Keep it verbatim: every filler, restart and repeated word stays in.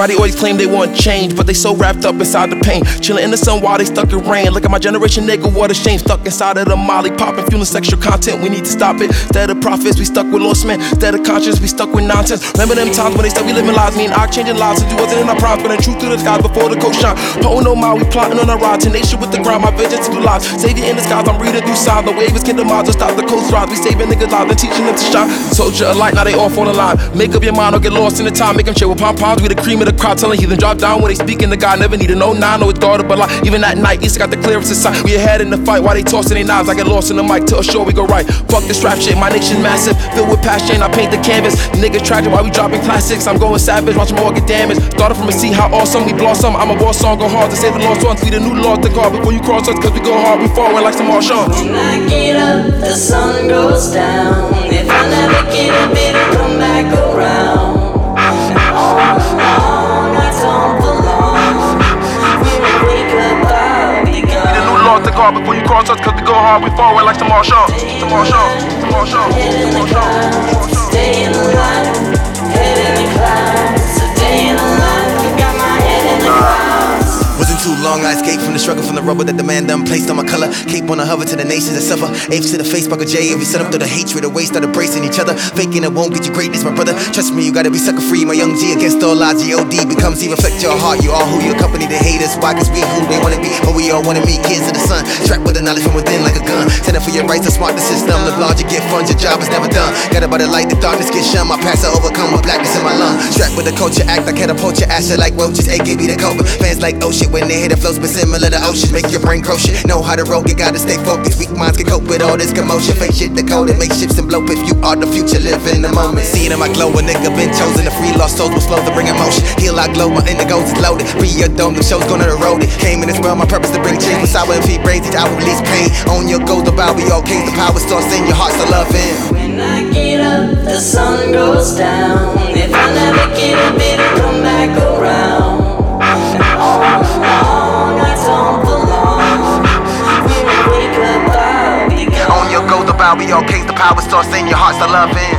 Everybody always claim they want change, but they so wrapped up inside the pain. Chilling in the sun while they stuck in rain. Look at my generation, nigga, what a shame. Stuck inside of the molly, popping, fueling sexual content. We need to stop it. Instead of prophets, we stuck with lost men. Instead of conscience, we stuck with nonsense. Remember them times when they said we living lives, me and I changing lives. Since you wasn't in our prime, putting truth to the skies before the coast shine. Pulling no mind, we plotting on our ride. Tenacious with the ground, my vision to do lives. Savior in the skies, I'm reading through signs. The wave is kindle miles to stop the coast rise. We saving niggas lives and teaching them to shine. Soldier alike, now they off on the line. Make up your mind or get lost in the time. Make them chill with pom-poms, we the cream of the crowd. Telling heathen drop down when they speaking to God. Never need a no nine or a daughter, but like even at night, East got the clearance inside. We ahead in the fight while they tossing their knives. I get lost in the mic till sure we go right. Fuck this rap shit, my nation massive, filled with passion. I paint the canvas. Niggas tragic while we dropping classics. I'm going savage, watch them all get damaged. Started from a sea, how awesome we blossom. I'm a boss song, go hard to save the lost ones. We the new laws to guard before you cross us, cause we go hard, we falling like some Martians. When I get up, the sun goes down. If I never get up, it'll come back around. All along, I don't belong. When I wake up, I'll be gone. We the new laws to guard before you cross us, cause we go hard, we falling like some Martians. Some Martians, some Martians, some Martians. Stay in the line, head in the clouds. A day in the life, got my head in the clouds. Wasn't too long, I escaped from the struggle, from the rubber that the man done placed on my color. Cape on a hover to the nations that suffer. Apes to the face, Buckle J, every set up through the hatred, the waste, started bracing each other. Faking it won't get you greatness, my brother. Trust me, you gotta be sucker free. My young G against all odds, G O D becomes E. Reflect your heart, you are who you accompany the haters. Why? Cause we who they wanna be, but we all wanna meet kids of the sun. Trapped with the knowledge from within like a gun. Standing for your rights, a smart the system. The larger get funds, your job is never done. Got about the light, the darkness get shunned. My past I overcome with blackness in my lung. Strapped with the culture, act like catapult your ass like roaches. A K B the cover. Fans like oh shit when they hit the flows, but similar to oceans. Make your brain crow shit. Know how to roll, you gotta stay focused. Weak minds can cope with all this commotion. Fake shit that code it, make ships and blow. If you are the future, live in the moment. Seeing in my glow, a nigga been chosen. The free lost souls will slow to bring emotion. Heal our glow, my indigos is loaded. Free your dome, the show's gonna erode it. Came in this world, my purpose to bring change. With sour and feet brains, each hour release pain. On your goals, the bow, we all kings. The power starts in your hearts to love in. When I get up, the sun goes down. If I never get up, it'll come back around. All along, I don't belong. When I wake up, I'll be gone. On your goals, the bow, we all kings. The power starts in your hearts to love in.